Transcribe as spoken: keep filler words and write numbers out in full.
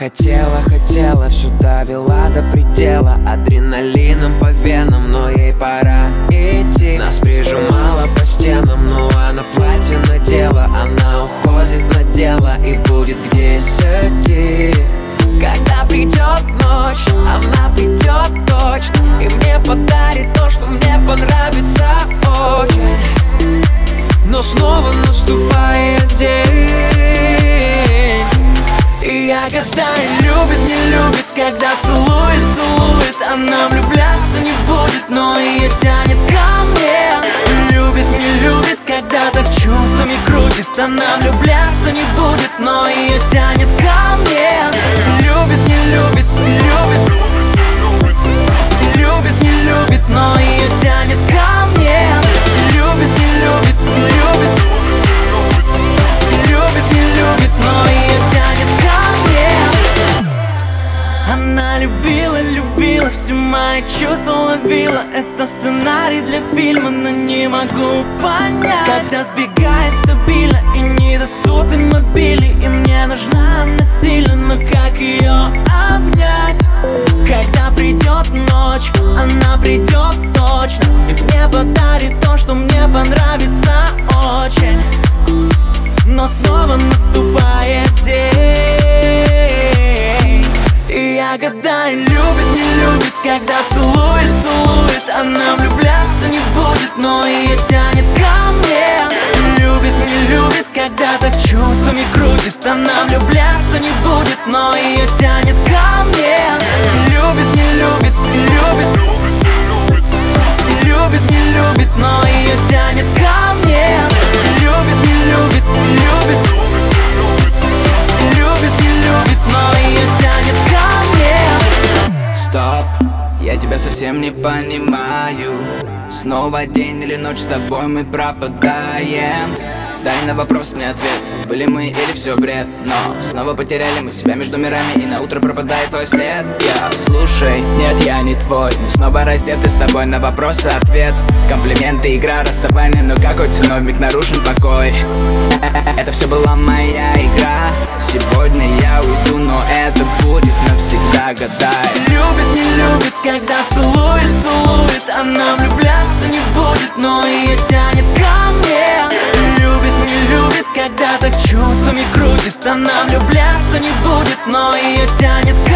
хотела, хотела, всю довела до предела, адреналином по венам, но ей пора идти. Нас прижимала по стенам, но она платье надела. Она уходит на дело и будет где сидеть. Когда придет ночь, она придет точно и мне подарит то, что мне понравится очень. Но снова наступает день, и я гадаю, любит, не любит, когда целует, целует. Она влюбляться не будет, но ее тянет ко мне. Любит, не любит, когда так чувствами крутит. Она влюбляться не будет, но ее тянет ко мне. Любит, не любит, любит, любит, не любит, но ее тянет ко мне. Любит, не любит, любит, любит, не любит, но ее тянет ко мне. Она любила, любила, все мои чувства ловила. Это сценарий для фильма, но не могу понять, когда сбегает стабильно и недоступен мобильный. И мне нужна она сильно, но как ее обнять? Когда придет ночь, она придет точно и мне подарит то, что мне понравится очень. Но снова наступает день, и я гадаю, любит, не любит, когда целует, целует. Она влюбляться не будет, но ее тянет ко мне. Любит, не любит, когда так чувствами крутит. Она влюбляться не будет, но ее тянет ко мне. Любит, не любит, любит, любит, не любит, но ее тянет ко мне. Любит, не любит, любит, любит, не любит, но ее тянет ко мне. Стоп, я тебя совсем не понимаю. Снова день или ночь, с тобой мы пропадаем. Дай на вопрос мне ответ, были мы или все бред? Но снова потеряли мы себя между мирами, и на утро пропадает твой след. Я слушай, нет, я не твой. Мы снова раздеты с тобой, на вопрос ответ. Комплименты, игра, расставание, но какой ценой вмиг нарушен покой? Это все была моя игра. Сегодня я уйду, но это будет навсегда, гадай. Любит, не любит, когда целует, целует. Она влюбляться не будет, но ее тянет ко мне. Любит, не любит, когда так чувствами крутит. Она влюбляться не будет, но ее тянет ко мне.